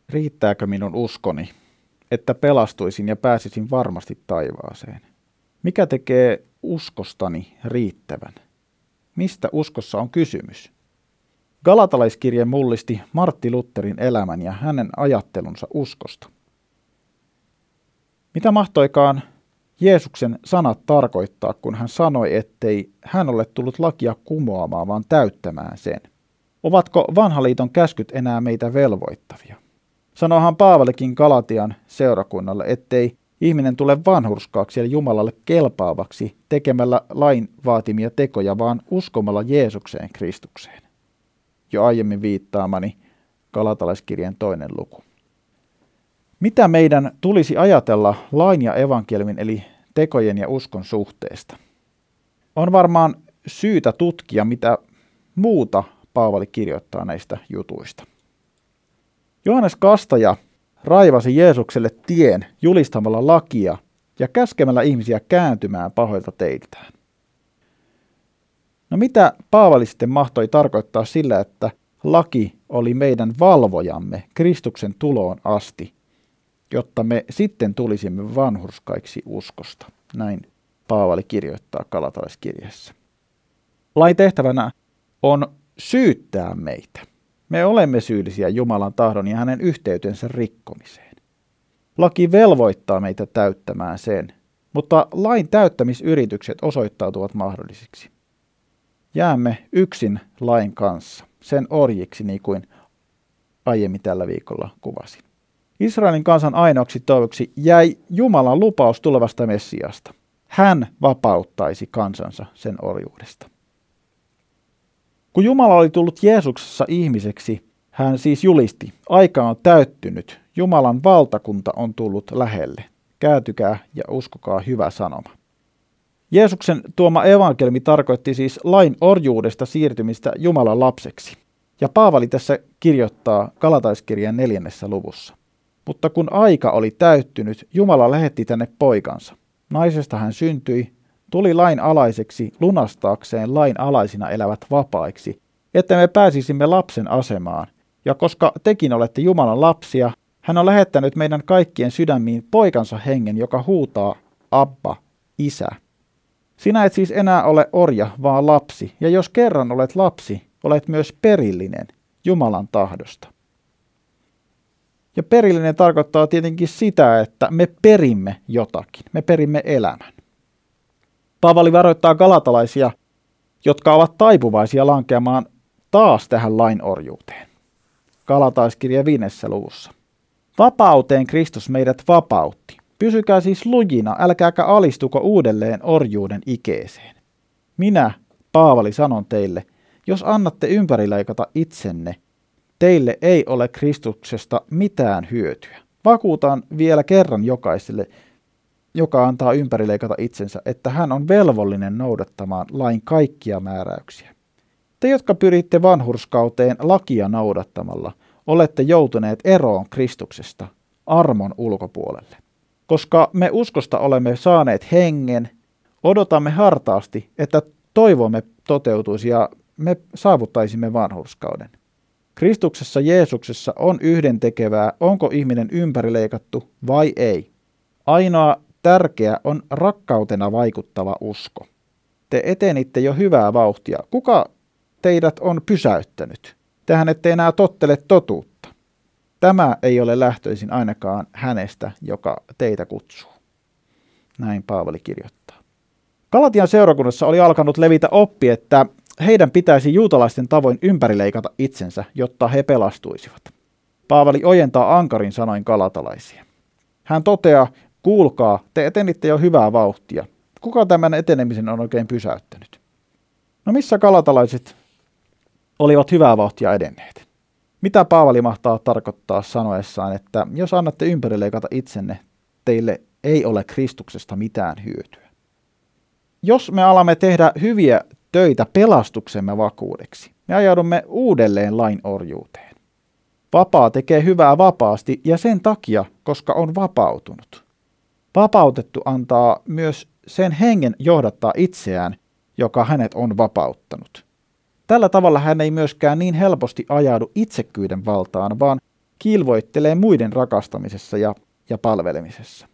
Riittääkö minun uskoni, että pelastuisin ja pääsisin varmasti taivaaseen? Mikä tekee uskostani riittävän? Mistä uskossa on kysymys? Galatalaiskirje mullisti Martti Lutherin elämän ja hänen ajattelunsa uskosta. Mitä mahtoikaan Jeesuksen sanat tarkoittaa, kun hän sanoi, ettei hän ole tullut lakia kumoamaan, vaan täyttämään sen? Ovatko vanhan liiton käskyt enää meitä velvoittavia? Sanoihan Paavalikin Galatian seurakunnalle, ettei ihminen tule vanhurskaaksi ja Jumalalle kelpaavaksi tekemällä lain vaatimia tekoja, vaan uskomalla Jeesukseen Kristukseen. Jo aiemmin viittaamani Galatalaiskirjeen 2. luku. Mitä meidän tulisi ajatella lain ja evankeliumin eli tekojen ja uskon suhteesta? On varmaan syytä tutkia, mitä muuta Paavali kirjoittaa näistä jutuista. Johannes Kastaja raivasi Jeesukselle tien julistamalla lakia ja käskemällä ihmisiä kääntymään pahoilta teiltään. No mitä Paavali sitten mahtoi tarkoittaa sillä, että laki oli meidän valvojamme Kristuksen tuloon asti, jotta me sitten tulisimme vanhurskaiksi uskosta? Näin Paavali kirjoittaa Galatalaiskirjeessä. Lain tehtävänä on syyttää meitä. Me olemme syyllisiä Jumalan tahdon ja hänen yhteytensä rikkomiseen. Laki velvoittaa meitä täyttämään sen, mutta lain täyttämisyritykset osoittautuvat mahdollisiksi. Jäämme yksin lain kanssa, sen orjiksi, niin kuin aiemmin tällä viikolla kuvasin. Israelin kansan ainoaksi toivoksi jäi Jumalan lupaus tulevasta Messiasta. Hän vapauttaisi kansansa sen orjuudesta. Kun Jumala oli tullut Jeesuksessa ihmiseksi, hän siis julisti, aika on täyttynyt, Jumalan valtakunta on tullut lähelle. Kääntykää ja uskokaa hyvä sanoma. Jeesuksen tuoma evankeliumi tarkoitti siis lain orjuudesta siirtymistä Jumalan lapseksi. Ja Paavali tässä kirjoittaa Galataiskirjeen 4. luvussa. Mutta kun aika oli täyttynyt, Jumala lähetti tänne poikansa. Naisesta hän syntyi, tuli lain alaiseksi lunastaakseen lain alaisina elävät vapaiksi, että me pääsisimme lapsen asemaan. Ja koska tekin olette Jumalan lapsia, hän on lähettänyt meidän kaikkien sydämiin poikansa hengen, joka huutaa, Abba, Isä. Sinä et siis enää ole orja, vaan lapsi, ja jos kerran olet lapsi, olet myös perillinen Jumalan tahdosta. Ja perillinen tarkoittaa tietenkin sitä, että me perimme jotakin, me perimme elämän. Paavali varoittaa galatalaisia, jotka ovat taipuvaisia lankeamaan taas tähän lainorjuuteen. Galataiskirja 5. luvussa. Vapauteen Kristus meidät vapautti. Pysykää siis lujina, älkääkä alistuko uudelleen orjuuden ikeeseen. Minä, Paavali, sanon teille, jos annatte ympärileikata itsenne, teille ei ole Kristuksesta mitään hyötyä. Vakuutan vielä kerran jokaiselle, joka antaa ympärileikata itsensä, että hän on velvollinen noudattamaan lain kaikkia määräyksiä. Te, jotka pyritte vanhurskauteen lakia noudattamalla, olette joutuneet eroon Kristuksesta, armon ulkopuolelle. Koska me uskosta olemme saaneet hengen, odotamme hartaasti, että toivomme toteutuisi ja me saavuttaisimme vanhurskauden. Kristuksessa Jeesuksessa on yhdentekevää, onko ihminen ympärileikattu vai ei. Ainoa tärkeä on rakkautena vaikuttava usko. Te etenitte jo hyvää vauhtia. Kuka teidät on pysäyttänyt? Tehän ette enää tottele totuutta. Tämä ei ole lähtöisin ainakaan hänestä, joka teitä kutsuu. Näin Paavali kirjoittaa. Galatian seurakunnassa oli alkanut levitä oppi, että heidän pitäisi juutalaisten tavoin ympärileikata itsensä, jotta he pelastuisivat. Paavali ojentaa ankarin sanoin galatalaisia. Hän toteaa, kuulkaa, te etenitte jo hyvää vauhtia. Kuka tämän etenemisen on oikein pysäyttänyt? No missä galatalaiset olivat hyvää vauhtia edenneet? Mitä Paavali mahtaa tarkoittaa sanoessaan, että jos annatte ympärileikata itsenne, teille ei ole Kristuksesta mitään hyötyä? Jos me alamme tehdä hyviä töitä pelastuksemme vakuudeksi, me ajaudumme uudelleen lain orjuuteen. Vapaa tekee hyvää vapaasti ja sen takia, koska on vapautunut. Vapautettu antaa myös sen hengen johdattaa itseään, joka hänet on vapauttanut. Tällä tavalla hän ei myöskään niin helposti ajaudu itsekkyyden valtaan, vaan kilvoittelee muiden rakastamisessa ja palvelemisessa.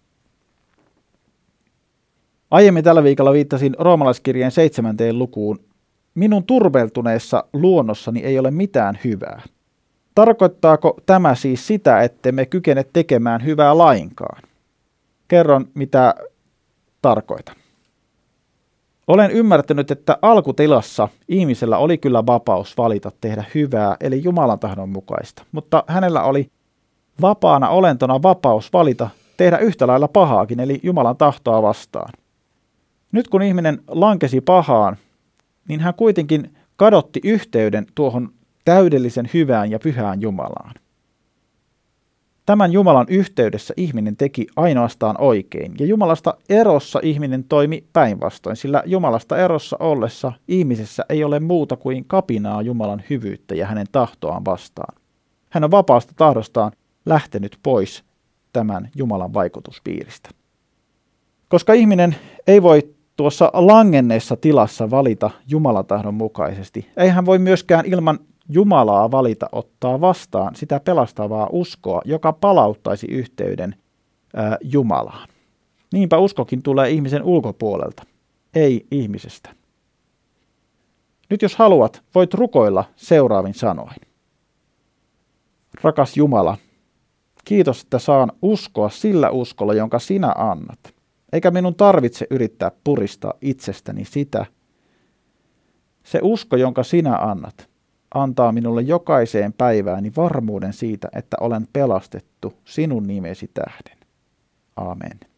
Aiemmin tällä viikolla viittasin roomalaiskirjeen 7. lukuun. Minun turmeltuneessa luonnossani ei ole mitään hyvää. Tarkoittaako tämä siis sitä, ettemme kykene tekemään hyvää lainkaan? Kerron, mitä tarkoitan. Olen ymmärtänyt, että alkutilassa ihmisellä oli kyllä vapaus valita tehdä hyvää, eli Jumalan tahdon mukaista, mutta hänellä oli vapaana olentona vapaus valita tehdä yhtä lailla pahaakin, eli Jumalan tahtoa vastaan. Nyt kun ihminen lankesi pahaan, niin hän kuitenkin kadotti yhteyden tuohon täydellisen hyvään ja pyhään Jumalaan. Tämän Jumalan yhteydessä ihminen teki ainoastaan oikein, ja Jumalasta erossa ihminen toimi päinvastoin, sillä Jumalasta erossa ollessa ihmisessä ei ole muuta kuin kapinaa Jumalan hyvyyttä ja hänen tahtoaan vastaan. Hän on vapaasta tahdostaan lähtenyt pois tämän Jumalan vaikutuspiiristä. Koska ihminen ei voi tuossa langenneessa tilassa valita Jumalan tahdon mukaisesti, ei hän voi myöskään ilman Jumalaa valita ottaa vastaan sitä pelastavaa uskoa, joka palauttaisi yhteyden Jumalaan. Niinpä uskokin tulee ihmisen ulkopuolelta, ei ihmisestä. Nyt jos haluat, voit rukoilla seuraavin sanoin. Rakas Jumala, kiitos, että saan uskoa sillä uskolla, jonka sinä annat. Eikä minun tarvitse yrittää puristaa itsestäni sitä. Se usko, jonka sinä annat, antaa minulle jokaiseen päivääni varmuuden siitä, että olen pelastettu sinun nimesi tähden. Amen.